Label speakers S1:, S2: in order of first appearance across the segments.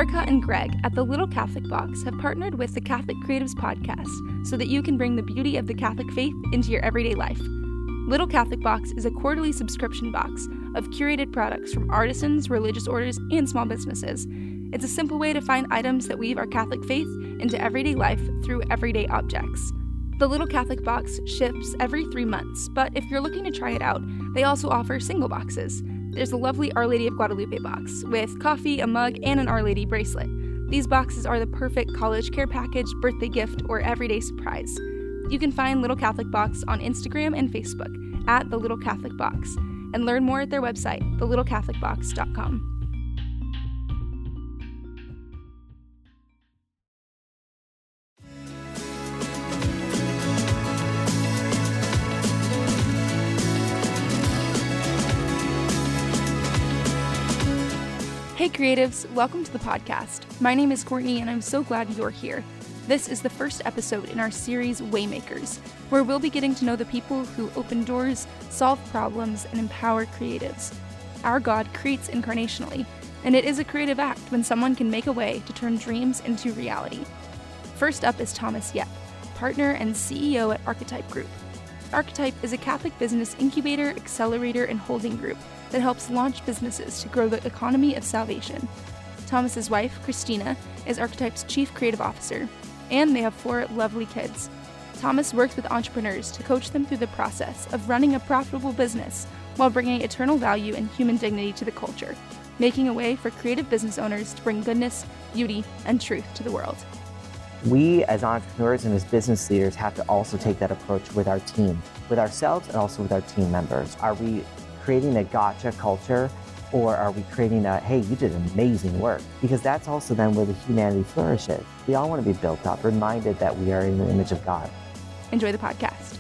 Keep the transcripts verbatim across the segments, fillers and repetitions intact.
S1: Erica and Greg at the Little Catholic Box have partnered with the Catholic Creatives Podcast so that you can bring the beauty of the Catholic faith into your everyday life. Little Catholic Box is a quarterly subscription box of curated products from artisans, religious orders, and small businesses. It's a simple way to find items that weave our Catholic faith into everyday life through everyday objects. The Little Catholic Box ships every three months, but if you're looking to try it out, they also offer single boxes. There's the lovely Our Lady of Guadalupe box with coffee, a mug, and an Our Lady bracelet. These boxes are the perfect college care package, birthday gift, or everyday surprise. You can find Little Catholic Box on Instagram and Facebook at The Little Catholic Box, and learn more at their website, the little catholic box dot com. Hey creatives, welcome to the podcast. My name is Courtney and I'm so glad you're here. This is the first episode in our series Waymakers, where we'll be getting to know the people who open doors, solve problems, and empower creatives. Our God creates incarnationally, and it is a creative act when someone can make a way to turn dreams into reality. First up is Thomas Yep, partner and C E O at Archetype Group. Archetype is a Catholic business incubator, accelerator, and holding group that helps launch businesses to grow the economy of salvation. Thomas's wife, Christina, is Archetype's chief creative officer, and they have four lovely kids. Thomas works with entrepreneurs to coach them through the process of running a profitable business while bringing eternal value and human dignity to the culture, making a way for creative business owners to bring goodness, beauty, and truth to the world.
S2: We as entrepreneurs and as business leaders have to also take that approach with our team, with ourselves and also with our team members. Are we creating a gotcha culture, or are we creating a, hey, you did amazing work? Because that's also then where the humanity flourishes. We all want to be built up, reminded that we are in the image of God.
S1: Enjoy the podcast.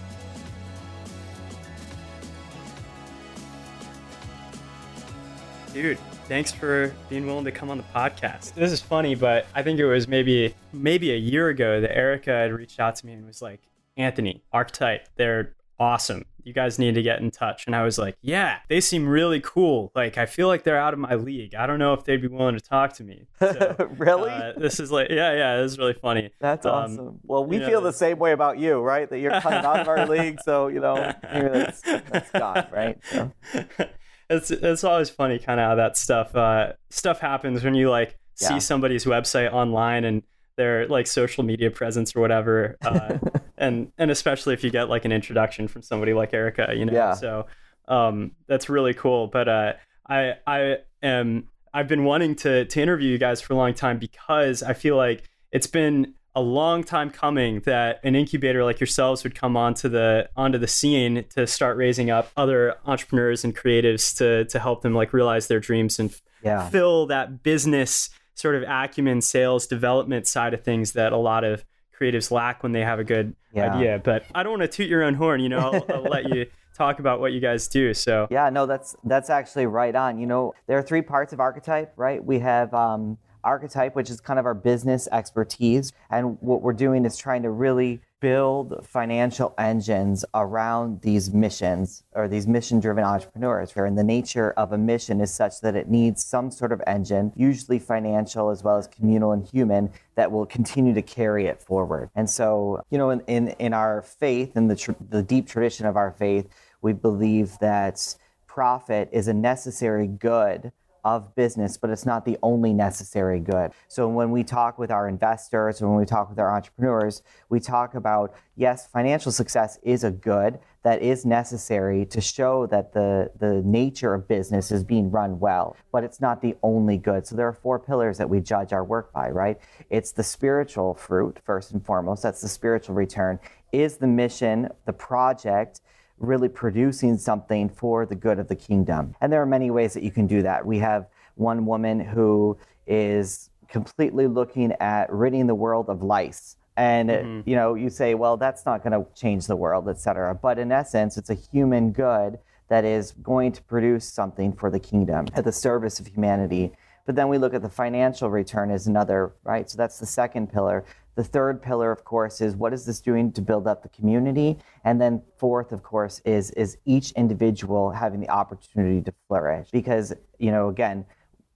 S3: Dude, thanks for being willing to come on the podcast. This is funny, but I think it was maybe maybe a year ago that Erica had reached out to me and was like, Anthony, Archetype, they're awesome. You guys need to get in touch. And I was like, yeah, they seem really cool. Like, I feel like they're out of my league. I don't know if they'd be willing to talk to me. So,
S2: really?
S3: Uh, this is like, yeah, yeah, this is really funny.
S2: That's
S3: um,
S2: awesome. Well, we
S3: you know,
S2: feel the same way about you, right? That you're kind of out of our league. So, you know, maybe that's, that's God, right? So.
S3: It's, it's always funny kind of how that stuff, uh, stuff happens when you like
S2: Yeah.
S3: see somebody's website online and their like social media presence or whatever. Uh, and, and especially if you get like an introduction from somebody like Erica, you know,
S2: Yeah.
S3: so, um, that's really cool. But, uh, I, I am, I've been wanting to, to interview you guys for a long time because I feel like it's been a long time coming that an incubator like yourselves would come onto the, onto the scene to start raising up other entrepreneurs and creatives to, to help them like realize their dreams and
S2: Yeah.
S3: fill that business sort of acumen, sales, development side of things that a lot of creatives lack when they have a good
S2: Yeah.
S3: idea. But I don't want to toot your own horn, you know, I'll, I'll let you talk about what you guys do. So
S2: Yeah, no, that's that's actually right on. You know, there are three parts of Archetype, right? We have um, Archetype, which is kind of our business expertise. And what we're doing is trying to really build financial engines around these missions or these mission-driven entrepreneurs. And the nature of a mission is such that it needs some sort of engine, usually financial as well as communal and human, that will continue to carry it forward. And so, you know, in, in, in our faith, in the, tr- the deep tradition of our faith, we believe that profit is a necessary good of business, but it's not the only necessary good. So when we talk with our investors, when we talk with our entrepreneurs, we talk about, yes, financial success is a good that is necessary to show that the, the nature of business is being run well, but it's not the only good. So there are four pillars that we judge our work by, right? It's the spiritual fruit, first and foremost. That's the spiritual return. Is the mission, the project, really producing something for the good of the kingdom? And there are many ways that you can do that. We have one woman who is completely looking at ridding the world of lice. And, mm-hmm. you know, you say, well, that's not going to change the world, et cetera. But in essence, it's a human good that is going to produce something for the kingdom at the service of humanity. But then we look at the financial return as another, right? So that's the second pillar. The third pillar, of course, is what is this doing to build up the community? And then fourth, of course, is is each individual having the opportunity to flourish. Because, you know, again,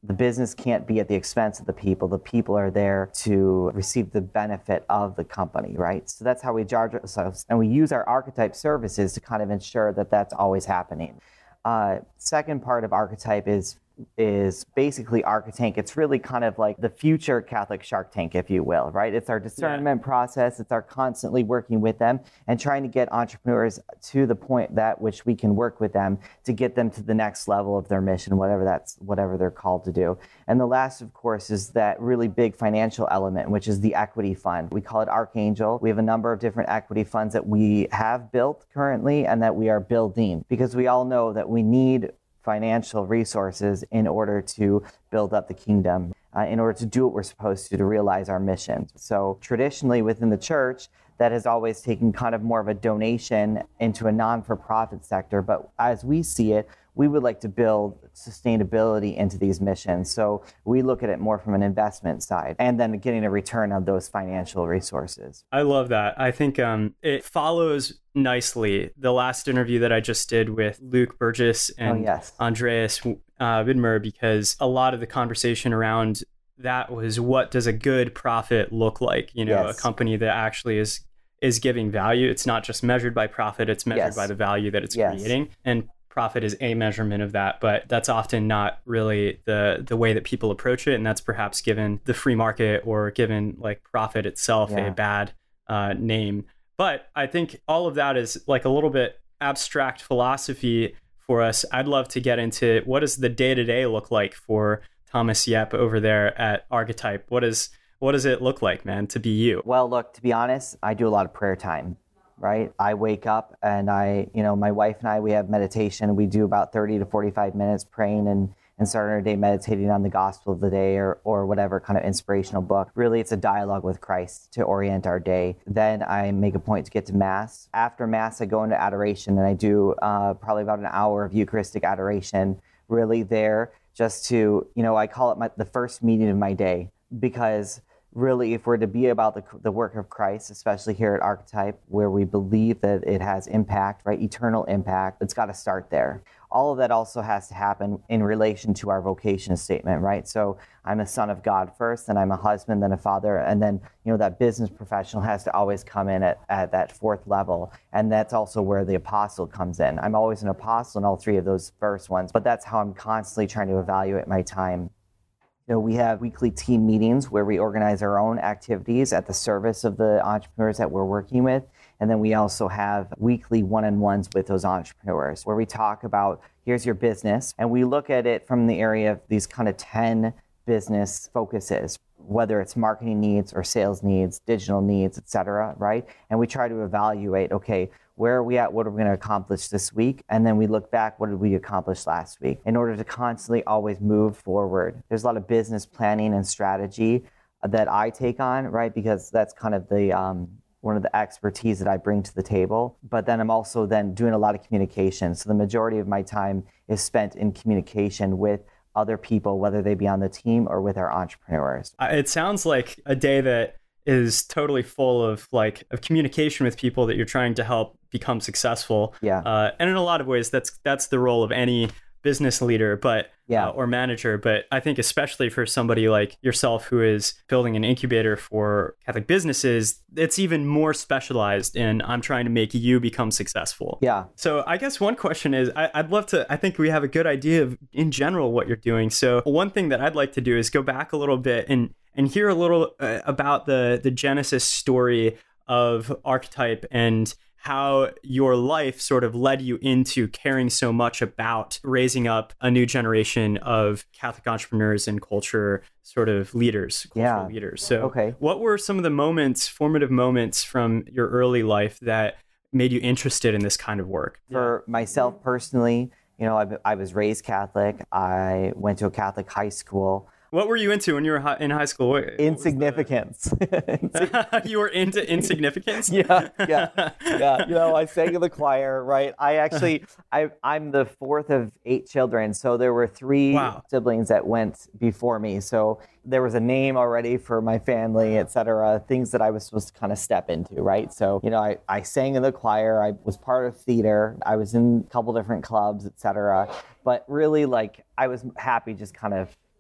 S2: the business can't be at the expense of the people. The people are there to receive the benefit of the company, right? So that's how we charge ourselves. And we use our archetype services to kind of ensure that that's always happening. Uh, second part of archetype is is basically Archetank. It's really kind of like the future Catholic Shark Tank, if you will, right? It's our discernment yeah. process. It's our constantly working with them and trying to get entrepreneurs to the point that which we can work with them to get them to the next level of their mission, whatever that's whatever they're called to do. And the last, of course, is that really big financial element, which is the equity fund. We call it Archangel. We have a number of different equity funds that we have built currently and that we are building, because we all know that we need financial resources in order to build up the kingdom, uh, in order to do what we're supposed to, to realize our mission. So traditionally within the church, that has always taken kind of more of a donation into a non-for-profit sector. But as we see it, we would like to build sustainability into these missions. So we look at it more from an investment side and then getting a return on those financial resources.
S3: I love that. I think um, it follows nicely the last interview that I just did with Luke Burgess and
S2: oh, yes.
S3: Andreas uh, Widmer, because a lot of the conversation around that was, what does a good profit look like? You know, yes. a company that actually is is giving value. It's not just measured by profit, it's measured
S2: yes.
S3: by the value that it's
S2: yes.
S3: creating. And profit is a measurement of that, but that's often not really the the way that people approach it. And that's perhaps given the free market or given like profit itself yeah. a bad uh, name. But I think all of that is like a little bit abstract philosophy for us. I'd love to get into, what does the day-to-day look like for Thomas Yep over there at Archetype? What is what does it look like, man, to be you?
S2: Well, look, to be honest, I do a lot of prayer time. Right? I wake up and I, you know, my wife and I, we have meditation. We do about thirty to forty-five minutes praying and, and starting our day meditating on the gospel of the day or, or whatever kind of inspirational book. Really, it's a dialogue with Christ to orient our day. Then I make a point to get to Mass. After Mass, I go into adoration and I do uh, probably about an hour of Eucharistic adoration, really there just to, you know, I call it my, the first meeting of my day, because really, if we're to be about the, the work of Christ, especially here at Archetype, where we believe that it has impact, right, eternal impact, it's got to start there. All of that also has to happen in relation to our vocation statement, right? So I'm a son of God first, then I'm a husband, then a father, and then, you know, that business professional has to always come in at, at that fourth level. And that's also where the apostle comes in. I'm always an apostle in all three of those first ones, but that's how I'm constantly trying to evaluate my time. You know, we have weekly team meetings where we organize our own activities at the service of the entrepreneurs that we're working with. And then we also have weekly one-on-ones with those entrepreneurs where we talk about, here's your business. And we look at it from the area of these kind of ten business focuses, whether it's marketing needs or sales needs, digital needs, et cetera, right? And we try to evaluate, okay, where are we at? What are we going to accomplish this week? And then we look back, what did we accomplish last week? In order to constantly always move forward. There's a lot of business planning and strategy that I take on, right? Because that's kind of the um, one of the expertise that I bring to the table. But then I'm also then doing a lot of communication. So the majority of my time is spent in communication with other people, whether they be on the team or with our entrepreneurs.
S3: It sounds like a day that is totally full of like of communication with people that you're trying to help become successful.
S2: Yeah.
S3: Uh, and in a lot of ways, that's that's the role of any business leader, but
S2: yeah.
S3: uh, or manager. But I think especially for somebody like yourself who is building an incubator for Catholic businesses, it's even more specialized in I'm trying to make you become successful.
S2: Yeah.
S3: So I guess one question is, I, I'd love to, I think we have a good idea of in general what you're doing. So one thing that I'd like to do is go back a little bit and and hear a little uh, about the the genesis story of Archetype and how your life sort of led you into caring so much about raising up a new generation of Catholic entrepreneurs and culture sort of leaders, cultural
S2: yeah.
S3: leaders. So
S2: okay.
S3: what were some of the moments, formative moments from your early life that made you interested in this kind of work?
S2: For yeah. myself personally, you know, I, I was raised Catholic. I went to a Catholic high school.
S3: What were you into when you were in high school? What,
S2: Insignificance.
S3: What you were into insignificance?
S2: yeah, yeah, yeah. You know, I sang in the choir, right? I actually, I, I'm the fourth of eight children, so there were three
S3: wow.
S2: siblings that went before me. So there was a name already for my family, et cetera, things that I was supposed to kind of step into, right? So, you know, I, I sang in the choir. I was part of theater. I was in a couple different clubs, et cetera. But really, like, I was happy just kind of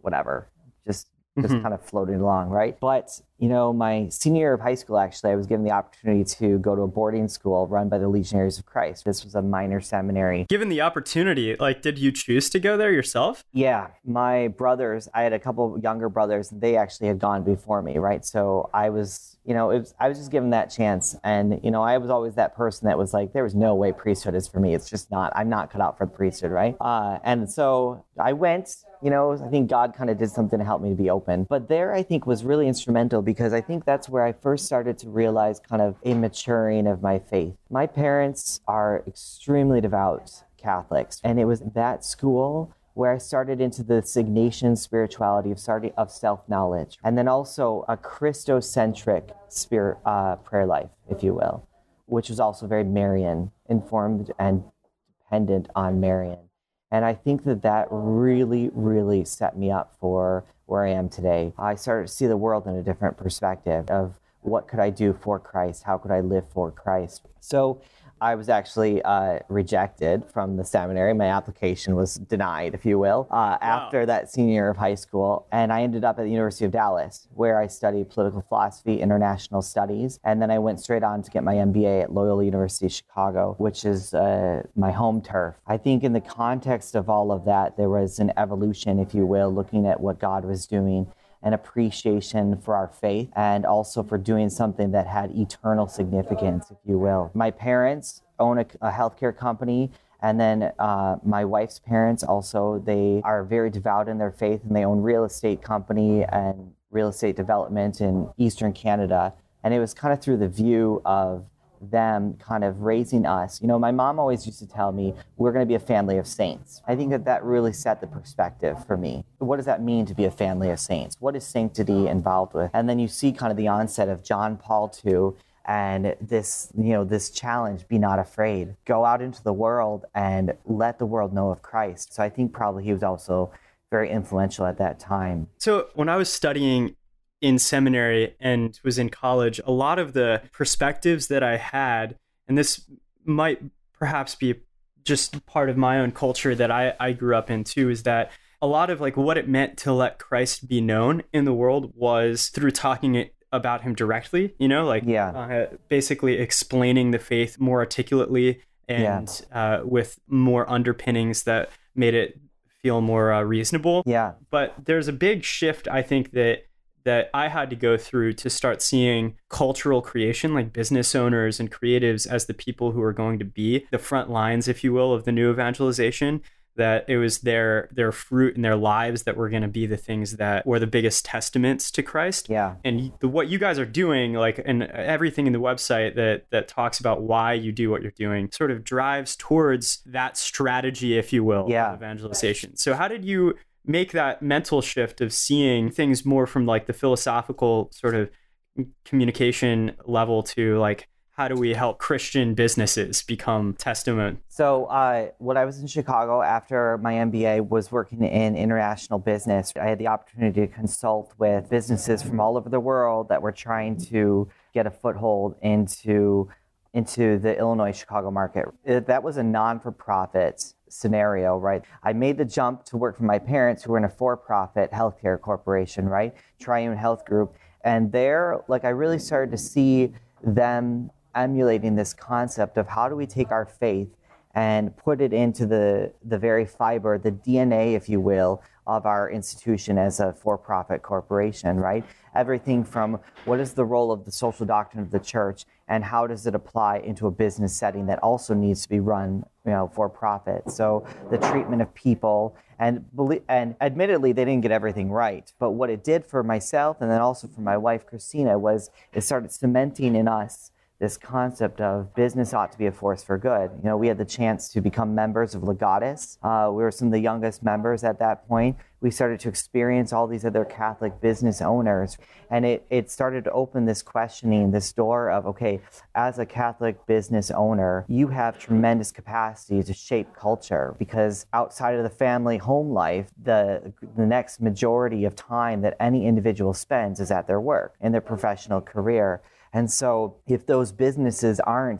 S2: whatever, just just
S3: Mhm.
S2: kind of floating along, right? But, you know, my senior year of high school, actually, I was given the opportunity to go to a boarding school run by the Legionaries of Christ. This was a minor seminary.
S3: Given the opportunity, like, did you choose to go there yourself?
S2: Yeah, my brothers, I had a couple younger brothers, and they actually had gone before me, right? So I was, you know, it was, I was just given that chance. And, you know, I was always that person that was like, there was no way priesthood is for me. It's just not, I'm not cut out for the priesthood, right? Uh, and so I went, you know, I think God kind of did something to help me to be open. But there, I think, was really instrumental because I think that's where I first started to realize kind of a maturing of my faith. My parents are extremely devout Catholics, and it was that school where I started into the Ignatian spirituality of starting of self-knowledge, and then also a Christocentric spirit uh, prayer life, if you will, which was also very Marian, informed and dependent on Marian. And I think that that really, really set me up for where I am today. I started to see the world in a different perspective of what could I do for Christ? How could I live for Christ? So I was actually uh, rejected from the seminary. My application was denied, if you will, uh, wow. after that senior year of high school. And I ended up at the University of Dallas, where I studied political philosophy, international studies. And then I went straight on to get my M B A at Loyola University Chicago, which is uh, my home turf. I think in the context of all of that, there was an evolution, if you will, looking at what God was doing, an appreciation for our faith, and also for doing something that had eternal significance, if you will. My parents own a, a healthcare company, and then uh, my wife's parents also, they are very devout in their faith, and they own real estate company and real estate development in Eastern Canada. And it was kind of through the view of them kind of raising us. You know, my mom always used to tell me, we're going to be a family of saints. I think that that really set the perspective for me. What does that mean to be a family of saints? What is sanctity involved with? And then you see kind of the onset of John Paul the Second and this, you know, this challenge, be not afraid. Go out into the world and let the world know of Christ. So I think probably he was also very influential at that time.
S3: So when I was studying in seminary and was in college, a lot of the perspectives that I had, and this might perhaps be just part of my own culture that I, I grew up in too, is that a lot of like what it meant to let Christ be known in the world was through talking it about him directly, you know, like
S2: yeah.
S3: uh, basically explaining the faith more articulately and yeah. uh, with more underpinnings that made it feel more uh, reasonable.
S2: Yeah.
S3: But there's a big shift, I think, that that I had to go through to start seeing cultural creation, like business owners and creatives, as the people who are going to be the front lines, if you will, of the new evangelization. That it was their their fruit and their lives that were going to be the things that were the biggest testaments to Christ.
S2: Yeah.
S3: And the, what you guys are doing, like, and everything in the website that that talks about why you do what you're doing, sort of drives towards that strategy, if you will,
S2: yeah.
S3: of evangelization. So how did you make that mental shift of seeing things more from like the philosophical sort of communication level to like, how do we help Christian businesses become testament?
S2: So uh, when I was in Chicago after my M B A, was working in international business. I had the opportunity to consult with businesses from all over the world that were trying to get a foothold into into the Illinois Chicago market. It, that was a non-for-profit scenario, right? I made the jump to work for my parents who were in a for-profit healthcare corporation, right? Triune Health Group. And there, like, I really started to see them emulating this concept of how do we take our faith and put it into the, the very fiber, the D N A, if you will, of our institution as a for-profit corporation, right? Everything from what is the role of the social doctrine of the church and how does it apply into a business setting that also needs to be run, you know, for profit. So the treatment of people, and and admittedly, they didn't get everything right. But what it did for myself and then also for my wife, Christina, was it started cementing in us this concept of business ought to be a force for good. You know, we had the chance to become members of Legatus. Uh, we were some of the youngest members at that point. We started to experience all these other Catholic business owners. And it, it started to open this questioning, this door of, okay, as a Catholic business owner, you have tremendous capacity to shape culture because outside of the family home life, the, the next majority of time that any individual spends is at their work, in their professional career. And so if those businesses aren't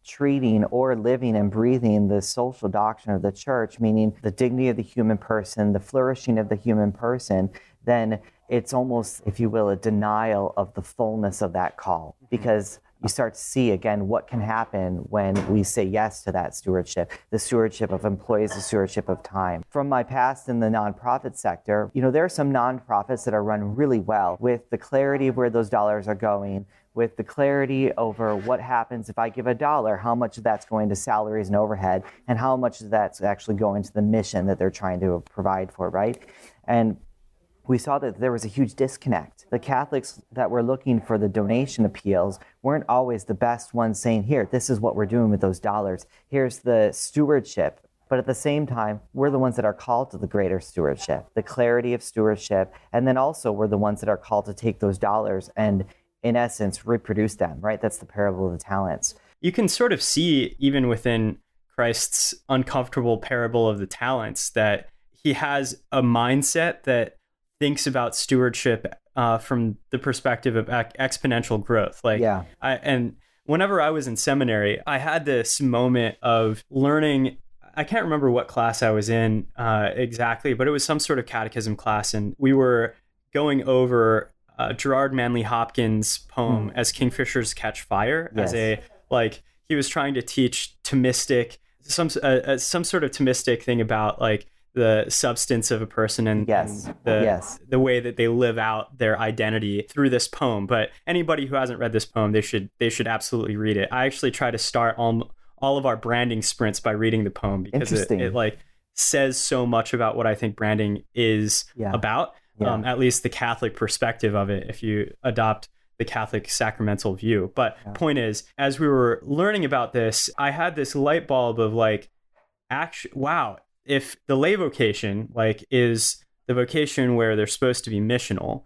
S2: treating or living and breathing the social doctrine of the church, meaning the dignity of the human person, the flourishing of the human person, then it's almost, if you will, a denial of the fullness of that call. Because you start to see, again, what can happen when we say yes to that stewardship, the stewardship of employees, the stewardship of time. From my past in the nonprofit sector, you know, there are some nonprofits that are run really well with the clarity of where those dollars are going, with the clarity over what happens if I give a dollar, how much of that's going to salaries and overhead, and how much of that's actually going to the mission that they're trying to provide for, right? And we saw that there was a huge disconnect. The Catholics that were looking for the donation appeals weren't always the best ones saying, here, this is what we're doing with those dollars. Here's the stewardship. But at the same time, we're the ones that are called to the greater stewardship, the clarity of stewardship. And then also we're the ones that are called to take those dollars and, in essence, reproduce them, right? That's the parable of the talents.
S3: You can sort of see, even within Christ's uncomfortable parable of the talents, that he has a mindset that thinks about stewardship uh, from the perspective of ex- exponential growth. Like,
S2: yeah.
S3: I, and whenever I was in seminary, I had this moment of learning. I can't remember what class I was in uh, exactly, but it was some sort of catechism class, and we were going over uh, Gerard Manley Hopkins' poem
S2: mm.
S3: "As Kingfishers Catch Fire"
S2: yes.
S3: as a like he was trying to teach Thomistic some uh, uh, some sort of Thomistic thing about like the substance of a person and,
S2: yes.
S3: and the
S2: yes.
S3: the way that they live out their identity through this poem. But anybody who hasn't read this poem, they should they should absolutely read it. I actually try to start all, all of our branding sprints by reading the poem because it, it like says so much about what I think branding is
S2: yeah.
S3: about,
S2: yeah.
S3: um, at least the Catholic perspective of it, if you adopt the Catholic sacramental view. But
S2: yeah.
S3: point is, as we were learning about this, I had this light bulb of like, actually, wow, if the lay vocation like is the vocation where they're supposed to be missional,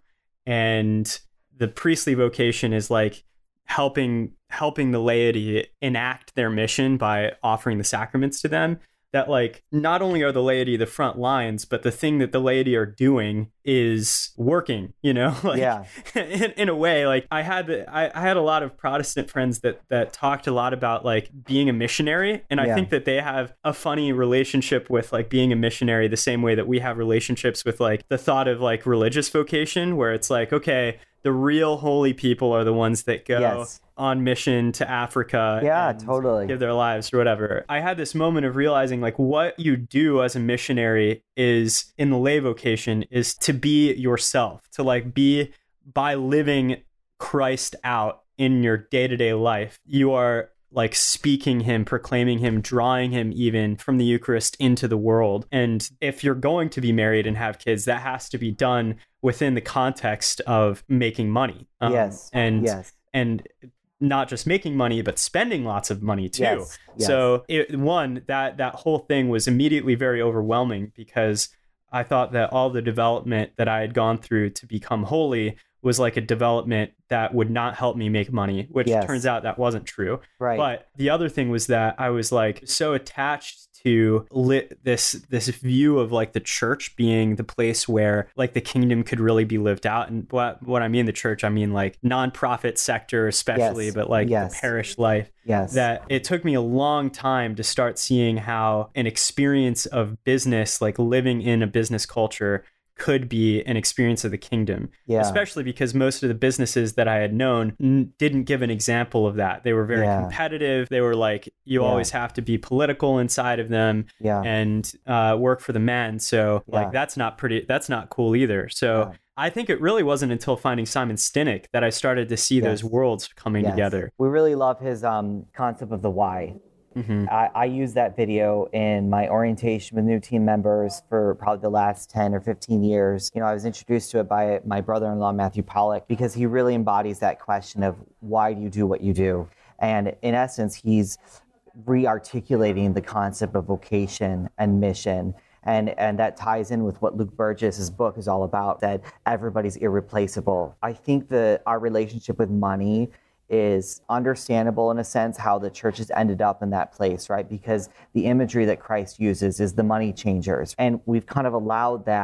S3: and the priestly vocation is like helping helping the laity enact their mission by offering the sacraments to them, that like not only are the laity the front lines, but the thing that the laity are doing is working, you know, like
S2: yeah.
S3: in, in a way. Like I had the, I, I had a lot of Protestant friends that that talked a lot about like being a missionary, and I
S2: yeah.
S3: think that they have a funny relationship with like being a missionary the same way that we have relationships with like the thought of like religious vocation, where it's like, okay, the real holy people are the ones that go
S2: yes.
S3: on mission to Africa
S2: yeah,
S3: and
S2: totally.
S3: give their lives or whatever. I had this moment of realizing like what you do as a missionary is in the lay vocation is to be yourself, to like be by living Christ out in your day-to-day life. You are like speaking him, proclaiming him, drawing him even from the Eucharist into the world. And if you're going to be married and have kids, that has to be done within the context of making money. Um,
S2: yes.
S3: And,
S2: yes.
S3: and not just making money, but spending lots of money too.
S2: Yes. Yes.
S3: So it, one, that, that whole thing was immediately very overwhelming, because I thought that all the development that I had gone through to become holy was like a development that would not help me make money, which
S2: yes.
S3: turns out that wasn't true.
S2: Right.
S3: But the other thing was that I was like so attached to lit this this view of like the church being the place where like the kingdom could really be lived out. And what what I mean the church, I mean like nonprofit sector especially,
S2: yes.
S3: but like
S2: yes.
S3: the parish life.
S2: Yes.
S3: That it took me a long time to start seeing how an experience of business, like living in a business culture, could be an experience of the kingdom,
S2: yeah.
S3: especially because most of the businesses that I had known n- didn't give an example of that. They were very
S2: yeah.
S3: competitive. They were like, you
S2: yeah.
S3: always have to be political inside of them
S2: yeah.
S3: and uh, work for the man. So
S2: yeah.
S3: like, that's not pretty, that's not cool either. So
S2: yeah.
S3: I think it really wasn't until finding Simon Sinek that I started to see
S2: yes.
S3: those worlds coming
S2: yes.
S3: together.
S2: We really love his um, concept of the why.
S3: Mm-hmm.
S2: I, I use that video in my orientation with new team members for probably the last ten or fifteen years. You know, I was introduced to it by my brother-in-law, Matthew Pollock, because he really embodies that question of why do you do what you do? And in essence, he's re-articulating the concept of vocation and mission. And and that ties in with what Luke Burgess's book is all about, that everybody's irreplaceable. I think that our relationship with money is understandable in a sense how the church has ended up in that place, right? Because the imagery that Christ uses is the money changers. And we've kind of allowed that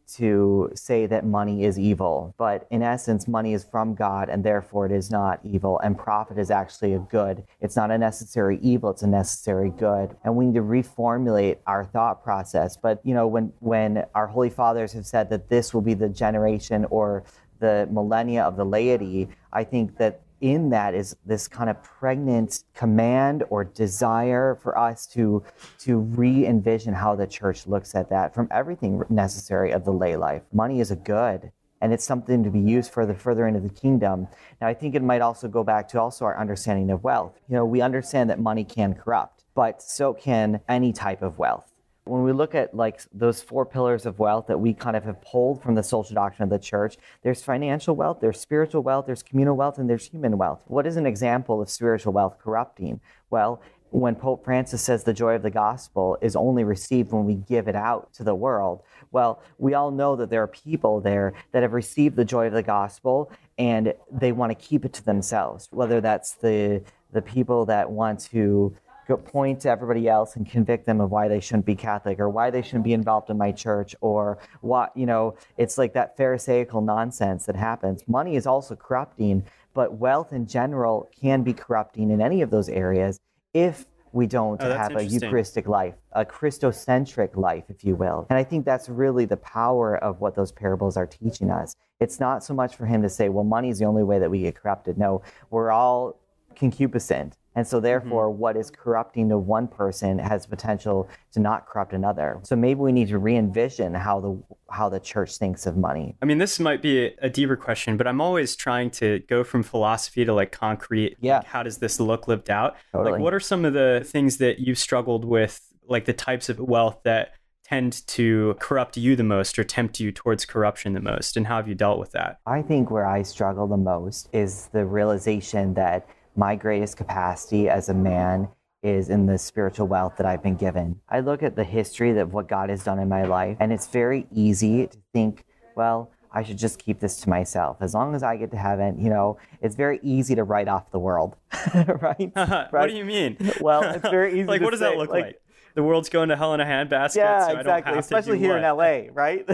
S2: to say that money is evil, but in essence, money is from God and therefore it is not evil, and profit is actually a good. It's not a necessary evil, it's a necessary good. And we need to reformulate our thought process. But, you know, when, when our Holy Fathers have said that this will be the generation or the millennia of the laity, I think that in that is this kind of pregnant command or desire for us to to re-envision how the church looks at that from everything necessary of the lay life. Money is a good, and it's something to be used for the further into the kingdom. Now, I think it might also go back to also our understanding of wealth. You know, we understand that money can corrupt, but so can any type of wealth. When we look at like those four pillars of wealth that we kind of have pulled from the social doctrine of the church, there's financial wealth, there's spiritual wealth, there's communal wealth, and there's human wealth. What is an example of spiritual wealth corrupting? Well, when Pope Francis says the joy of the gospel is only received when we give it out to the world, well, we all know that there are people there that have received the joy of the gospel and they want to keep it to themselves, whether that's the the people that want to go point to everybody else and convict them of why they shouldn't be Catholic or why they shouldn't be involved in my church, or what, you know, it's like that Pharisaical nonsense that happens. Money is also corrupting, but wealth in general can be corrupting in any of those areas if we don't
S3: oh,
S2: have a Eucharistic life, a Christocentric life, if you will. And I think that's really the power of what those parables are teaching us. It's not so much for him to say, well, money is the only way that we get corrupted. No, we're all concupiscent. And so therefore, mm-hmm. what is corrupting to one person has potential to not corrupt another. So maybe we need to re-envision how the how the church thinks of money.
S3: I mean, this might be a deeper question, but I'm always trying to go from philosophy to like concrete.
S2: Yeah.
S3: Like, how does this look lived out?
S2: Totally.
S3: Like, what are some of the things that you've struggled with, like the types of wealth that tend to corrupt you the most or tempt you towards corruption the most? And how have you dealt with that?
S2: I think where I struggle the most is the realization that my greatest capacity as a man is in the spiritual wealth that I've been given. I look at the history of what God has done in my life, and it's very easy to think, well, I should just keep this to myself. As long as I get to heaven, you know, it's very easy to write off the world, right? right?
S3: What do you mean?
S2: Well, it's very easy
S3: like,
S2: to
S3: what does
S2: say,
S3: that look like?
S2: like?
S3: The world's going to hell in a handbasket.
S2: Yeah,
S3: so
S2: exactly.
S3: I don't have
S2: Especially
S3: to do
S2: here
S3: what?
S2: in L A, right?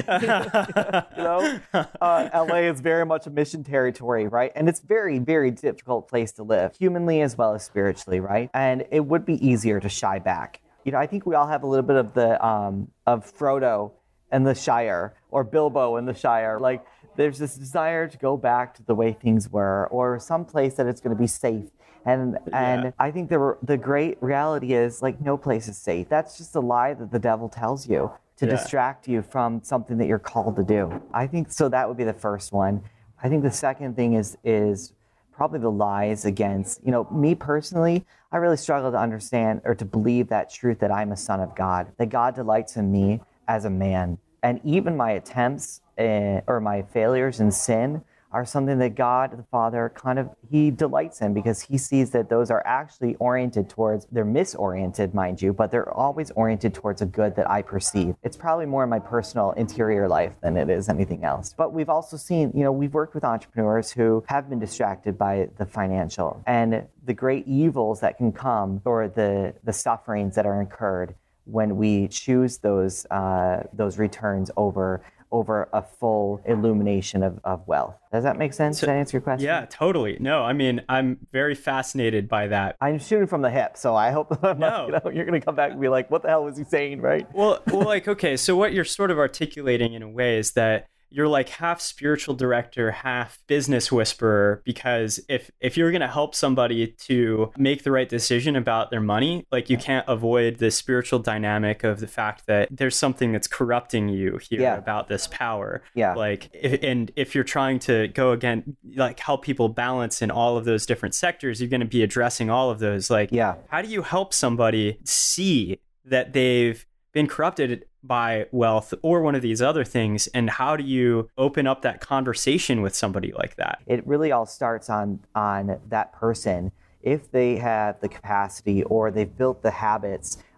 S2: you know, uh, L A is very much a mission territory, right? And it's very, very difficult place to live, humanly as well as spiritually, right? And it would be easier to shy back. You know, I think we all have a little bit of the um, of Frodo and the Shire, or Bilbo and the Shire. Like, there's this desire to go back to the way things were, or some place that it's going to be safe. And and
S3: yeah.
S2: I think the the great reality is, like, no place is safe. That's just a lie that the devil tells you to
S3: yeah.
S2: distract you from something that you're called to do. I think so. That would be the first one. I think the second thing is is probably the lies against, you know, me personally. I really struggle to understand or to believe that truth that I'm a son of God, that God delights in me as a man, and even my attempts uh, or my failures in sin are something that God, the Father, kind of, he delights in, because he sees that those are actually oriented towards, they're misoriented, mind you, but they're always oriented towards a good that I perceive. It's probably more in my personal interior life than it is anything else. But we've also seen, you know, we've worked with entrepreneurs who have been distracted by the financial and the great evils that can come, or the, the sufferings that are incurred when we choose those uh, those returns over over a full illumination of, of wealth. Does that make sense?
S3: So,
S2: Did I answer your question?
S3: Yeah, totally. No, I mean, I'm very fascinated by that.
S2: I'm shooting from the hip, so I hope I'm
S3: no.
S2: not, you know, you're going to come back and be like, what the hell was he saying, right?
S3: Well, well, like, okay, so what you're sort of articulating in a way is that you're like half spiritual director, half business whisperer, because if if you're going to help somebody to make the right decision about their money, like, you can't avoid the spiritual dynamic of the fact that there's something that's corrupting you here
S2: yeah.
S3: about this power.
S2: Yeah.
S3: Like, if, and if you're trying to go again, like, help people balance in all of those different sectors, you're going to be addressing all of those. Like,
S2: yeah.
S3: how do you help somebody see that they've been corrupted by wealth or one of these other things, and how do you open up that conversation with somebody like that?
S2: It really all starts on on that person. If they have the capacity or they've built the habits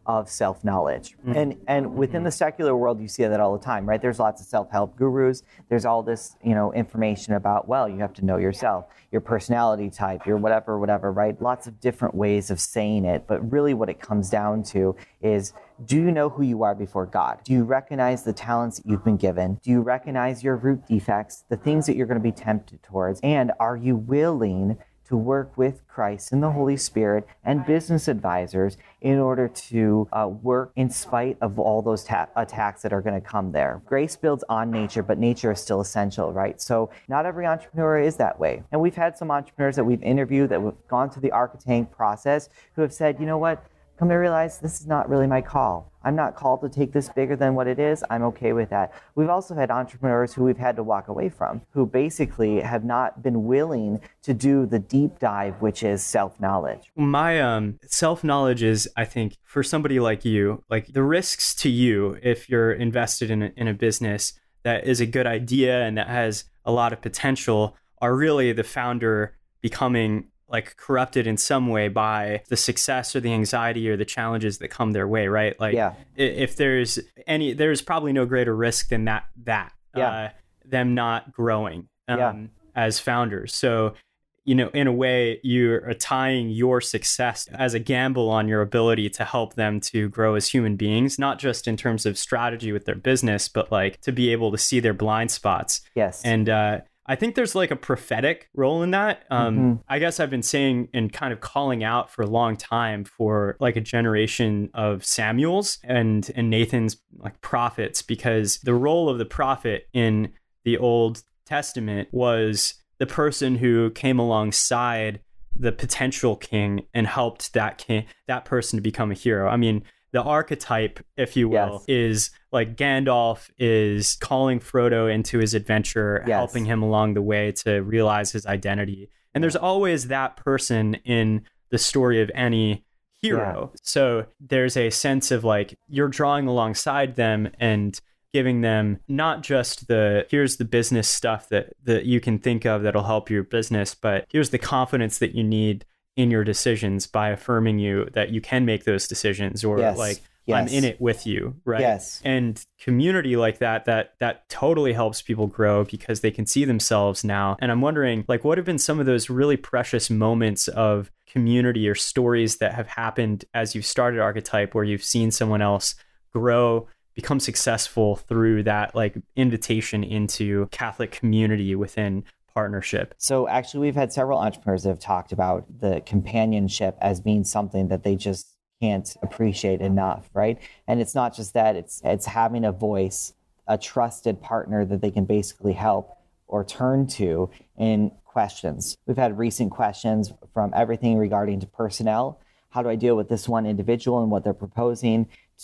S2: of self-knowledge. Mm-hmm. And and within the secular world, you see that all the time, right? There's lots of self-help gurus. There's all this, you know, information about, well, you have to know yourself, your personality type, your whatever, whatever, right? Lots of different ways of saying it. But really what it comes down to is, do you know who you are before God? Do you recognize the talents that you've been given? Do you recognize your root defects, the things that you're going to be tempted towards? And are you willing to work with Christ and the Holy Spirit and business advisors in order to uh, work in spite of all those ta- attacks that are going to come there? Grace builds on nature, but nature is still essential, right? So not every entrepreneur is that way. And we've had some entrepreneurs that we've interviewed that have gone through the Arc-A-Tank process who have said, you know what? Come to realize this is not really my call. I'm not called to take this bigger than what it is. I'm okay with that. We've also had entrepreneurs who we've had to walk away from, who basically have not been willing to do the deep dive, which is self-knowledge.
S3: My um, self-knowledge is, I think, for somebody like you, like the risks to you if you're invested in a, in a business that is a good idea and that has a lot of potential are really the founder becoming like corrupted in some way by the success or the anxiety or the challenges that come their way, right? Like yeah. if there's any, there's probably no greater risk than that, that, yeah. uh, them not growing um, yeah. as founders. So, you know, in a way, you're tying your success as a gamble on your ability to help them to grow as human beings, not just in terms of strategy with their business, but like to be able to see their blind spots.
S2: Yes.
S3: And, uh, I think there's like a prophetic role in that. Um, mm-hmm. I guess I've been saying and kind of calling out for a long time for like a generation of Samuels and, and Nathan's like prophets, because the role of the prophet in the Old Testament was the person who came alongside the potential king and helped that king, that person to become a hero. I mean, the archetype, if you will, yes. is like Gandalf is calling Frodo into his adventure, yes. helping him along the way to realize his identity. And there's always that person in the story of any hero. Yeah. So there's a sense of like you're drawing alongside them and giving them not just the here's the business stuff that, that you can think of that'll help your business, but here's the confidence that you need in your decisions by affirming you that you can make those decisions, or yes. like yes. I'm in it with you, right?
S2: Yes.
S3: And community like that, that that totally helps people grow because they can see themselves now. And I'm wondering, like, what have been some of those really precious moments of community or stories that have happened as you've started Archetype, where you've seen someone else grow, become successful through that like invitation into Catholic community within partnership?
S2: So actually, we've had several entrepreneurs that have talked about the companionship as being something that they just can't appreciate enough, right? And it's not just that, it's it's having a voice, a trusted partner that they can basically help or turn to in questions. We've had recent questions from everything regarding to personnel. How do I deal with this one individual and what they're proposing,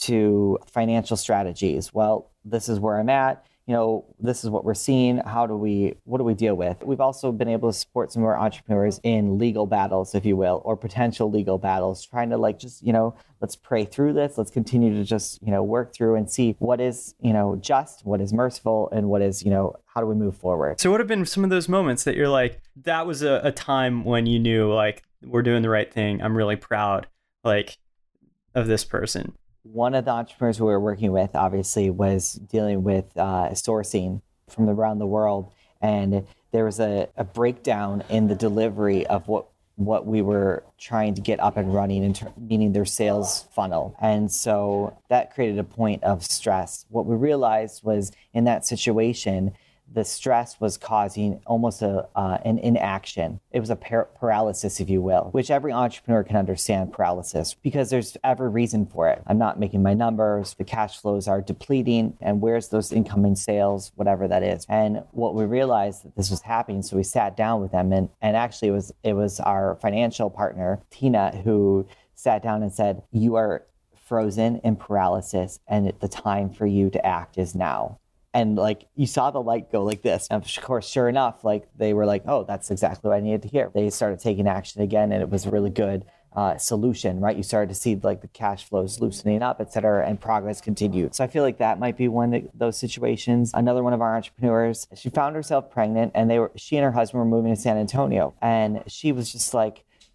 S2: to financial strategies? Well, this is where I'm at. You know, this is what we're seeing. How do we, what do we deal with? We've also been able to support some of our entrepreneurs in legal battles, if you will, or potential legal battles, trying to like, just, you know, let's pray through this. Let's continue to just, you know, work through and see what is, you know, just, what is merciful, and what is, you know, how do we move forward?
S3: So what have been some of those moments that you're like, that was a, a time when you knew like, we're doing the right thing. I'm really proud, like, of this person?
S2: One of the entrepreneurs we were working with, obviously, was dealing with uh, sourcing from around the world. And there was a, a breakdown in the delivery of what, what we were trying to get up and running, in ter- meaning their sales funnel. And so that created a point of stress. What we realized was in that situation, the stress was causing almost a uh, an inaction. It was a par- paralysis, if you will, which every entrepreneur can understand paralysis because there's every reason for it. I'm not making my numbers, the cash flows are depleting, and where's those incoming sales, whatever that is. And what we realized that this was happening, so we sat down with them, and, and actually it was, it was our financial partner, Tina, who sat down and said, you are frozen in paralysis, and the time for you to act is now. And like, you saw the light go like this. And of course, sure enough, like they were like, oh, that's exactly what I needed to hear. They started taking action again, and it was a really good uh, solution, right? You started to see like the cash flows loosening up, et cetera, and progress continued. So I feel like that might be one of those situations. Another one of our entrepreneurs, she found herself pregnant, and they were, she and her husband were moving to San Antonio. And she was just like,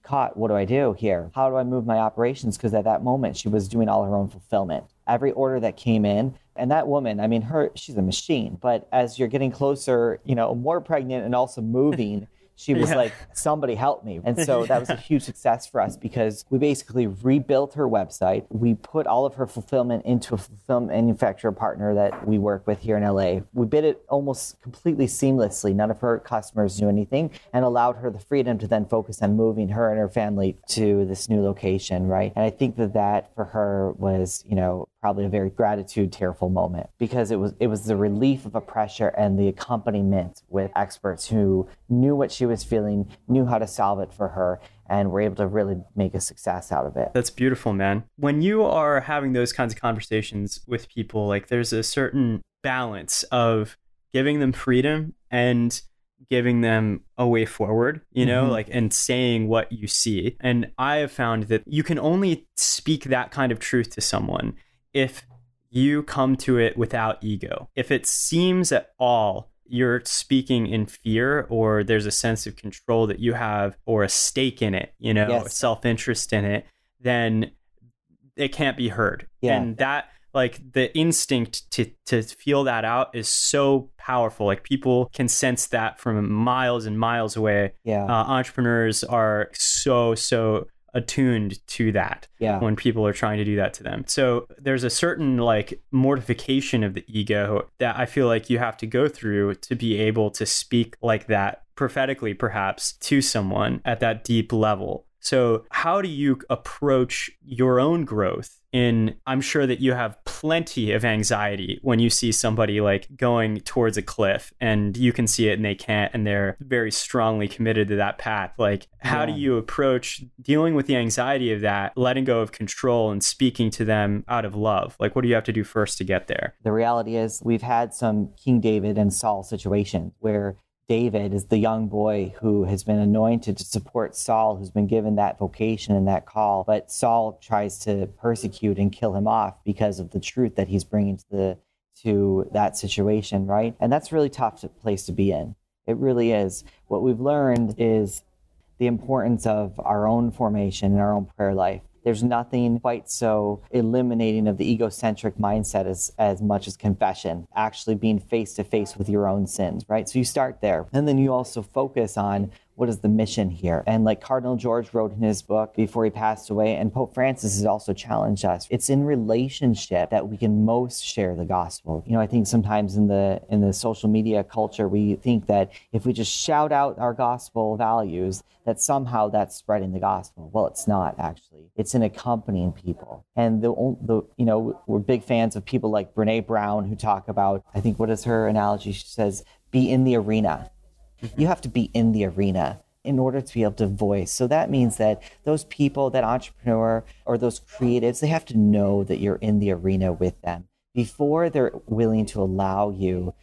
S2: caught, what do I do here? How do I move my operations? Because at that moment, she was doing all her own fulfillment. Every order that came in, and that woman, I mean, her, she's a machine. But as you're getting closer, you know, more pregnant and also moving, she was yeah. like, somebody help me. And so that was a huge success for us because we basically rebuilt her website. We put all of her fulfillment into a fulfillment manufacturer partner that we work with here in L A. We did it almost completely seamlessly. None of her customers knew anything and allowed her the freedom to then focus on moving her and her family to this new location, right? And I think that that for her was, you know, probably a very gratitude tearful moment because it was it was the relief of a pressure and the accompaniment with experts who knew what she was feeling, knew how to solve it for her, and were able to really make a success out of it.
S3: That's beautiful, man. When you are having those kinds of conversations with people, like there's a certain balance of giving them freedom and giving them a way forward, you know, mm-hmm. like, and saying what you see. And I have found that you can only speak that kind of truth to someone if you come to it without ego. If it seems at all you're speaking in fear or there's a sense of control that you have or a stake in it, you know, yes. self-interest in it, then it can't be heard. Yeah. And that, like, the instinct to to feel that out is so powerful. Like, people can sense that from miles and miles away.
S2: Yeah.
S3: Uh, entrepreneurs are so, so attuned to that
S2: yeah.
S3: when people are trying to do that to them. So there's a certain like mortification of the ego that I feel like you have to go through to be able to speak like that prophetically, perhaps, to someone at that deep level. So how do you approach your own growth? In, I'm sure that you have plenty of anxiety when you see somebody like going towards a cliff and you can see it and they can't, and they're very strongly committed to that path. Like, how yeah. do you approach dealing with the anxiety of that, letting go of control and speaking to them out of love? Like, what do you have to do first to get there?
S2: The reality is we've had some King David and Saul situations where David is the young boy who has been anointed to support Saul, who's been given that vocation and that call. But Saul tries to persecute and kill him off because of the truth that he's bringing to the to that situation, right? And that's a really tough place to be in. It really is. What we've learned is the importance of our own formation and our own prayer life. There's nothing quite so eliminating of the egocentric mindset as, as much as confession, actually being face to face with your own sins, right? So you start there. And then you also focus on what is the mission here? And like Cardinal George wrote in his book before he passed away, and Pope Francis has also challenged us, it's in relationship that we can most share the gospel. You know, I think sometimes in the in the social media culture, we think that if we just shout out our gospel values, that somehow that's spreading the gospel. Well, it's not actually. It's in accompanying people. And the, the you know, we're big fans of people like Brene Brown who talk about, I think, what is her analogy? She says, be in the arena. You have to be in the arena in order to be able to voice. So that means that those people, that entrepreneur or those creatives, they have to know that you're in the arena with them before they're willing to allow you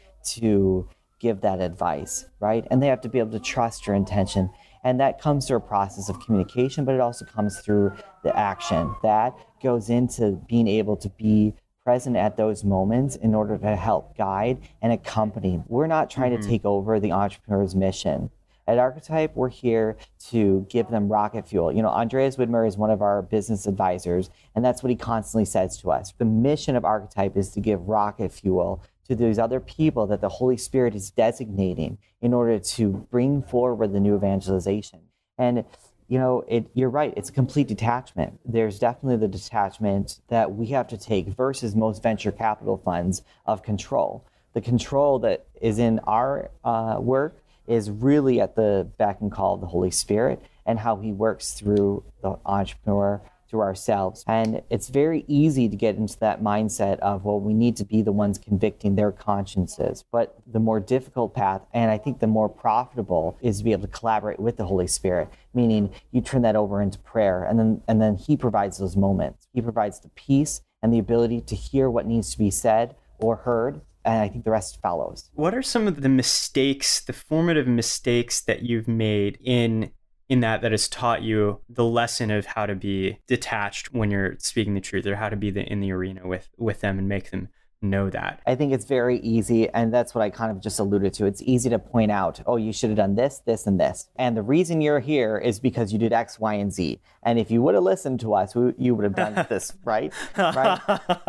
S2: to give that advice, right? And they have to be able to trust your intention. And that comes through a process of communication, but it also comes through the action. That goes into being able to be present at those moments in order to help guide and accompany. We're not trying mm-hmm. to take over the entrepreneur's mission. At Archetype, we're here to give them rocket fuel. You know, Andreas Widmer is one of our business advisors, and that's what he constantly says to us. The mission of Archetype is to give rocket fuel to those other people that the Holy Spirit is designating in order to bring forward the new evangelization. And you know, it, you're right, it's a complete detachment. There's definitely the detachment that we have to take versus most venture capital funds of control. The control that is in our uh, work is really at the beck and call of the Holy Spirit and how he works through the entrepreneur, through ourselves. And it's very easy to get into that mindset of, well, we need to be the ones convicting their consciences. But the more difficult path, and I think the more profitable, is to be able to collaborate with the Holy Spirit, meaning you turn that over into prayer, and then and then he provides those moments. He provides the peace and the ability to hear what needs to be said or heard, and I think the rest follows.
S3: What are some of the mistakes, the formative mistakes that you've made in in that that has taught you the lesson of how to be detached when you're speaking the truth, or how to be the, in the arena with, with them and make them know that.
S2: I think it's very easy, and that's what I kind of just alluded to. It's easy to point out, oh, you should have done this, this, and this. And the reason you're here is because you did X, Y, and Z. And if you would have listened to us, we, you would have done this, right? Right?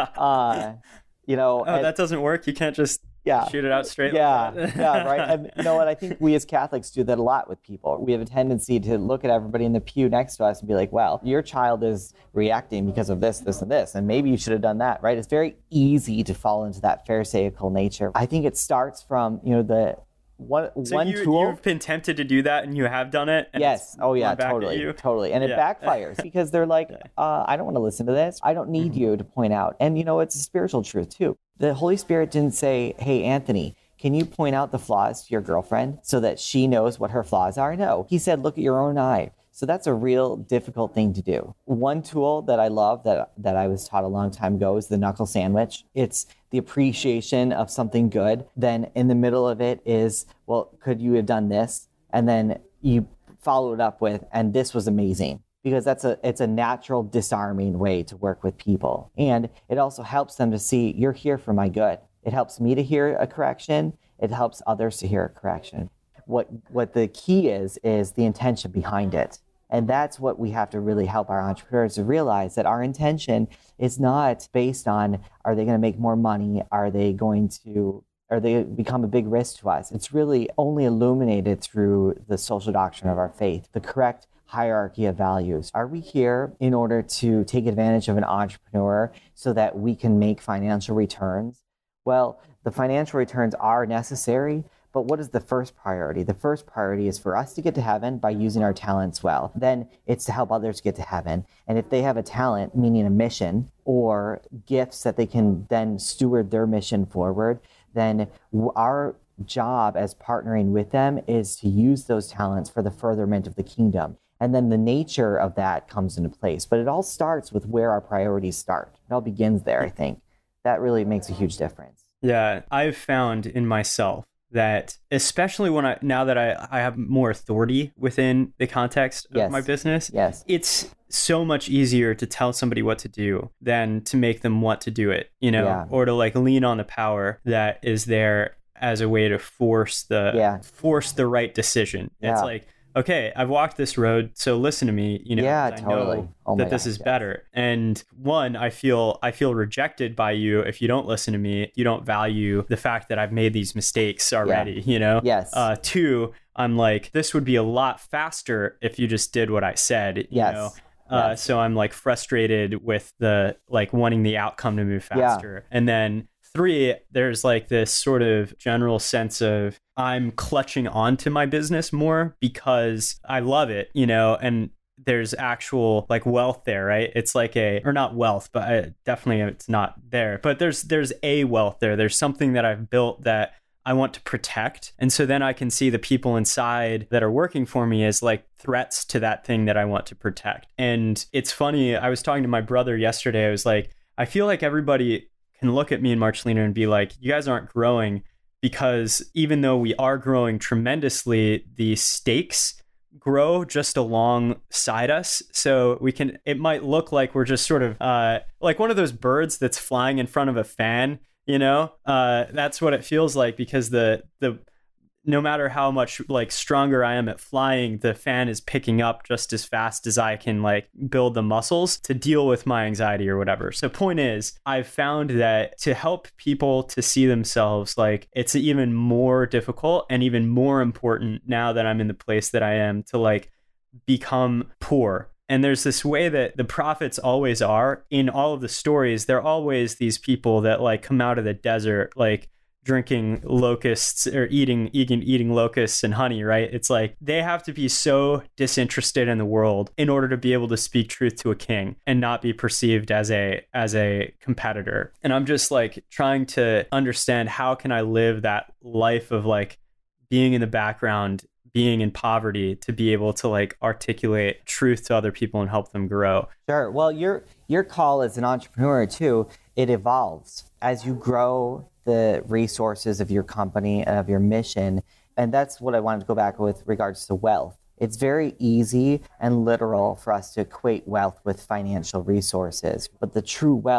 S2: Uh, you know,
S3: oh,
S2: and,
S3: that doesn't work. You can't just
S2: yeah.
S3: shoot it out straight.
S2: Yeah,
S3: like that.
S2: yeah, right. And you know what? I think we as Catholics do that a lot with people. We have a tendency to look at everybody in the pew next to us and be like, well, your child is reacting because of this, this, and this, and maybe you should have done that, right? It's very easy to fall into that pharisaical nature. I think it starts from, you know, the one,
S3: so
S2: one
S3: you,
S2: tool.
S3: You've been tempted to do that and you have done it? And
S2: yes. Oh, yeah,
S3: back at
S2: totally.
S3: you?
S2: Totally. And it
S3: Yeah.
S2: backfires because they're like, uh, I don't want to listen to this. I don't need
S3: Mhm.
S2: you to point out. And, you know, it's a spiritual truth, too. The Holy Spirit didn't say, hey, Anthony, can you point out the flaws to your girlfriend so that she knows what her flaws are? No. He said, look at your own eye. So that's a real difficult thing to do. One tool that I love that, that I was taught a long time ago is the knuckle sandwich. It's the appreciation of something good. Then in the middle of it is, well, could you have done this? And then you follow it up with, and this was amazing. Because that's a it's a natural disarming way to work with people. And it also helps them to see, you're here for my good. It helps me to hear a correction. It helps others to hear a correction. What what the key is, is the intention behind it. And that's what we have to really help our entrepreneurs to realize, that our intention is not based on, are they going to make more money? Are they going to, are they become a big risk to us? It's really only illuminated through the social doctrine of our faith, the correct hierarchy of values. Are we here in order to take advantage of an entrepreneur so that we can make financial returns? Well, the financial returns are necessary, but what is the first priority? The first priority is for us to get to heaven by using our talents well. Then it's to help others get to heaven. And if they have a talent, meaning a mission, or gifts that they can then steward their mission forward, then our job as partnering with them is to use those talents for the furtherment of the kingdom. And then the nature of that comes into place. But it all starts with where our priorities start. It all begins there, I think. That really makes a huge difference.
S3: Yeah, I've found in myself that, especially when I, now that I, I have more authority within the context of
S2: Yes.
S3: my business,
S2: Yes.
S3: it's so much easier to tell somebody what to do than to make them want to do it, you know,
S2: Yeah.
S3: or to like lean on the power that is there as a way to force the,
S2: Yeah.
S3: force the right decision.
S2: Yeah.
S3: It's like, okay, I've walked this road, so listen to me, you know,
S2: Yeah,
S3: 'cause I
S2: totally.
S3: know
S2: Oh my
S3: that this
S2: gosh,
S3: is
S2: yes.
S3: better. And one, I feel I feel rejected by you if you don't listen to me, you don't value the fact that I've made these mistakes already, you know?
S2: Yes.
S3: Uh, two, I'm like, this would be a lot faster if you just did what I said, you
S2: Yes.
S3: know? Uh,
S2: Yes.
S3: So I'm like frustrated with the, like wanting the outcome to move
S2: Yeah.
S3: faster. And then three, there's like this sort of general sense of I'm clutching onto my business more because I love it, you know, and there's actual like wealth there, right? It's like a, or not wealth, but I, definitely it's not there, but there's, there's a wealth there. There's something that I've built that I want to protect. And so then I can see the people inside that are working for me as like threats to that thing that I want to protect. And it's funny, I was talking to my brother yesterday. I was like, I feel like everybody can look at me and March Leaner and be like, you guys aren't growing, because even though we are growing tremendously, the stakes grow just alongside us. So we can, it might look like we're just sort of uh, like one of those birds that's flying in front of a fan, you know, uh, that's what it feels like, because the, the, no matter how much like stronger I am at flying, the fan is picking up just as fast as I can like build the muscles to deal with my anxiety or whatever. So point is, I've found that to help people to see themselves, like it's even more difficult and even more important now that I'm in the place that I am to like become poor. And there's this way that the prophets always are in all of the stories. They're always these people that like come out of the desert, like drinking locusts or eating, eating, eating locusts and honey, right? It's like they have to be so disinterested in the world in order to be able to speak truth to a king and not be perceived as a, as a competitor. And I'm just like trying to understand, how can I live that life of like being in the background, being in poverty, to be able to like articulate truth to other people and help them grow.
S2: Sure. Well, your your call as an entrepreneur too, it evolves as you grow the resources of your company and of your mission. And that's what I wanted to go back with regards to wealth. It's very easy and literal for us to equate wealth with financial resources, but the true wealth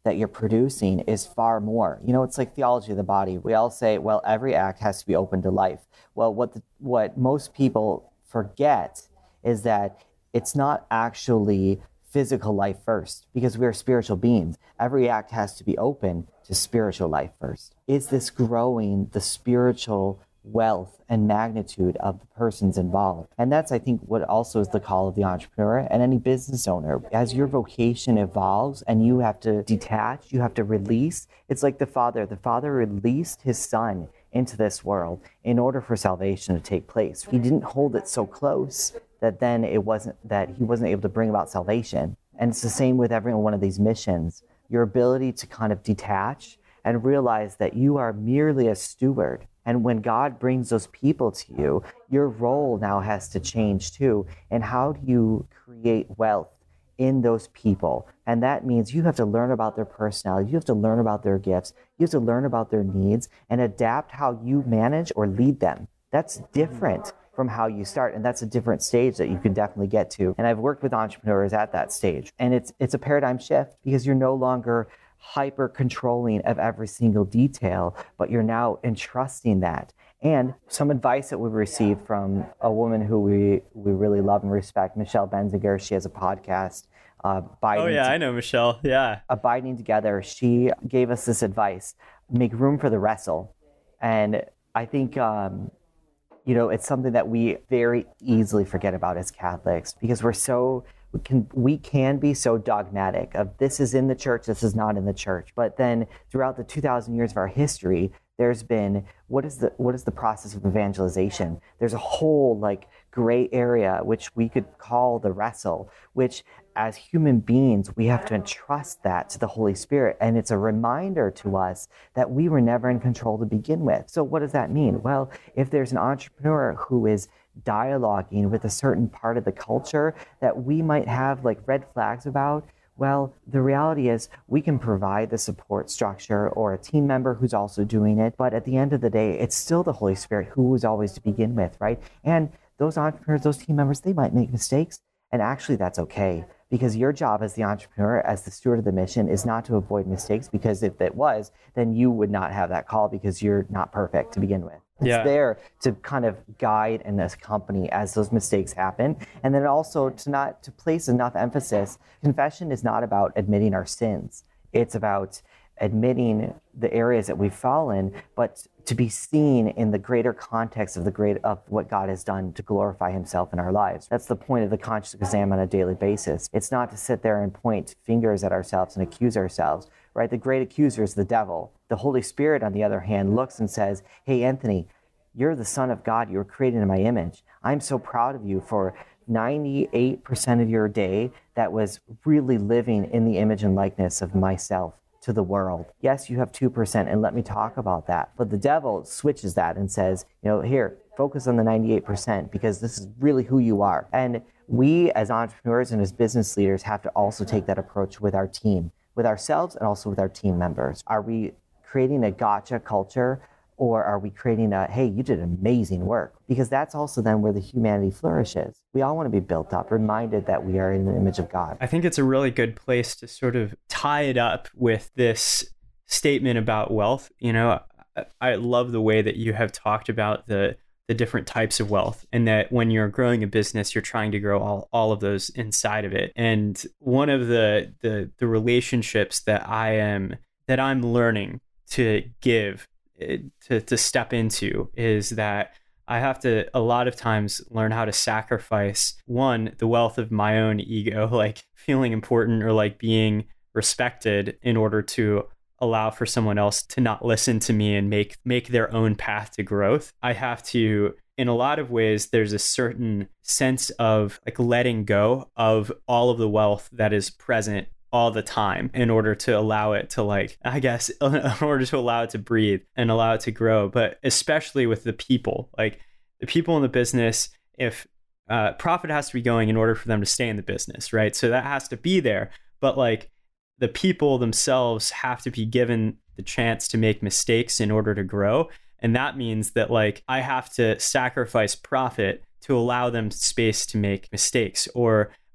S2: that you're producing is far more. You know, it's like theology of the body. We all say, well, every act has to be open to life. Well, what the, what most people forget is that it's not actually physical life first, because we are spiritual beings. Every act has to be open to spiritual life first. Is this growing the spiritual wealth and magnitude of the persons involved? And that's, I think, what also is the call of the entrepreneur and any business owner. As your vocation evolves and you have to detach, you have to release. It's like the Father. The Father released his Son into this world in order for salvation to take place. He didn't hold it so close that then it wasn't, that he wasn't able to bring about salvation. And it's the same with every one of these missions. Your ability to kind of detach and realize that you are merely a steward. And when God brings those people to you, your role now has to change too. And how do you create wealth in those people? And that means you have to learn about their personality. You have to learn about their gifts. You have to learn about their needs and adapt how you manage or lead them. That's different from how you start. And that's a different stage that you can definitely get to. And I've worked with entrepreneurs at that stage. And it's it's a paradigm shift, because you're no longer hyper controlling of every single detail, but you're now entrusting that. And some advice that we've received from a woman who we, we really love and respect, Michelle Benziger. She has a podcast. Uh,
S3: oh yeah, to- I know Michelle. Yeah.
S2: Abiding Together. She gave us this advice: make room for the wrestle. And I think, um, you know, it's something that we very easily forget about as Catholics, because we're so We can, we can be so dogmatic of this is in the church, this is not in the church. But then throughout the two thousand years of our history, there's been, what is the what is the process of evangelization? There's a whole like gray area, which we could call the wrestle, which as human beings, we have to entrust that to the Holy Spirit. And it's a reminder to us that we were never in control to begin with. So what does that mean? Well, if there's an entrepreneur who is dialoguing with a certain part of the culture that we might have like red flags about, well, the reality is we can provide the support structure or a team member who's also doing it. But at the end of the day, it's still the Holy Spirit who was always to begin with, right? And those entrepreneurs, those team members, they might make mistakes. And actually, that's okay. Because your job as the entrepreneur, as the steward of the mission, is not to avoid mistakes, because if it was, then you would not have that call, because you're not perfect to begin with. It's
S3: yeah.
S2: there to kind of guide and accompany as those mistakes happen. And then also to not to place enough emphasis. Confession is not about admitting our sins. It's about admitting the areas that we've fallen, but to be seen in the greater context of the great of what God has done to glorify himself in our lives. That's the point of the conscious exam on a daily basis. It's not to sit there and point fingers at ourselves and accuse ourselves, right? The great accuser is the devil. The Holy Spirit, on the other hand, looks and says, hey, Anthony, you're the Son of God. You were created in my image. I'm so proud of you for ninety-eight percent of your day that was really living in the image and likeness of myself to the world. Yes, you have two percent, and let me talk about that. But the devil switches that and says, you know, here, focus on the ninety-eight percent, because this is really who you are. And we as entrepreneurs and as business leaders have to also take that approach with our team, with ourselves and also with our team members. Are we creating a gotcha culture, or are we creating a, hey, you did amazing work? Because that's also then where the humanity flourishes. We all want to be built up, reminded that we are in the image of God.
S3: I think it's a really good place to sort of tie it up with this statement about wealth. You know, I, I love the way that you have talked about the the different types of wealth, and that when you're growing a business, you're trying to grow all, all of those inside of it. And one of the the the relationships that I am that I'm learning to give to to step into is that I have to a lot of times learn how to sacrifice, one, the wealth of my own ego, like feeling important or like being respected, in order to allow for someone else to not listen to me and make make their own path to growth. I have to, in a lot of ways, there's a certain sense of like letting go of all of the wealth that is present all the time in order to allow it to, like, I guess, in order to allow it to breathe and allow it to grow. But especially with the people, like the people in the business, if uh, profit has to be going in order for them to stay in the business, right? So that has to be there. But like the people themselves have to be given the chance to make mistakes in order to grow. And that means that like I have to sacrifice profit to allow them space to make mistakes, or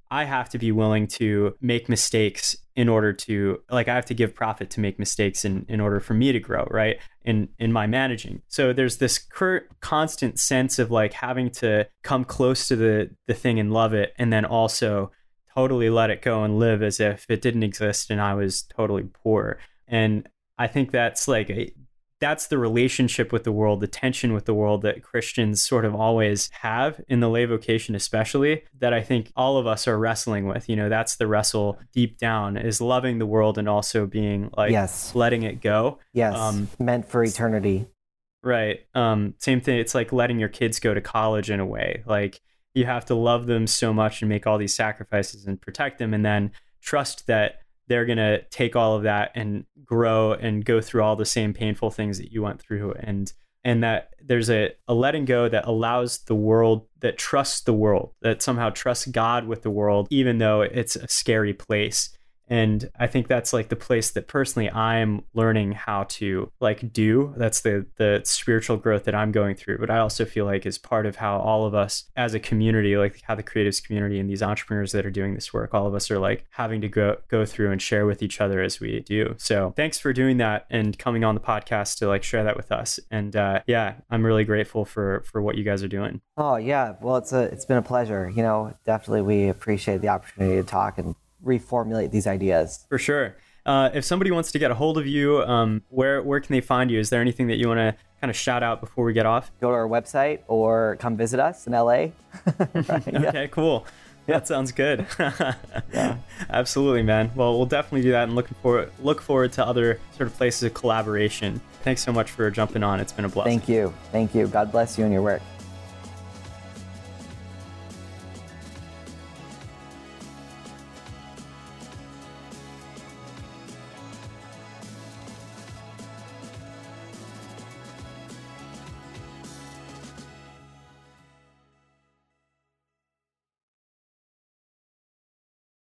S3: I have to be willing to make mistakes in order to, like, I have to give profit to make mistakes in, in order for me to grow, right? In, in my managing. So there's this cur- constant sense of like having to come close to the, the thing and love it. And then also totally let it go and live as if it didn't exist and I was totally poor. And I think that's like a, that's the relationship with the world, the tension with the world that Christians sort of always have in the lay vocation, especially, that I think all of us are wrestling with. You know, that's the wrestle deep down, is loving the world and also being like,
S2: yes,
S3: letting it go.
S2: Yes, um, meant for eternity.
S3: Right. Um, same thing. It's like letting your kids go to college in a way. Like you have to love them so much and make all these sacrifices and protect them, and then trust that they're going to take all of that and grow and go through all the same painful things that you went through. And, and that there's a, a letting go that allows the world, that trusts the world, that somehow trusts God with the world, even though it's a scary place. And I think that's like the place that personally I'm learning how to like do. That's the the spiritual growth that I'm going through. But I also feel like is part of how all of us as a community, like how the creatives community and these entrepreneurs that are doing this work, all of us are like having to go go through and share with each other as we do. So thanks for doing that and coming on the podcast to like share that with us. And uh, yeah, I'm really grateful for for what you guys are doing.
S2: Oh yeah, well it's a it's been a pleasure. You know, definitely we appreciate the opportunity to talk and reformulate these ideas.
S3: For sure. Uh, if somebody wants to get a hold of you, um, where where can they find you? Is there anything that you want to kind of shout out before we get off?
S2: Go to our website or come visit us in L A.
S3: Right, yeah. Okay, cool. Yeah. That sounds good. Yeah. Absolutely, man. Well, we'll definitely do that and looking forward look forward to other sort of places of collaboration. Thanks so much for jumping on. It's been a blessing.
S2: Thank you. Thank you. God bless you and your work.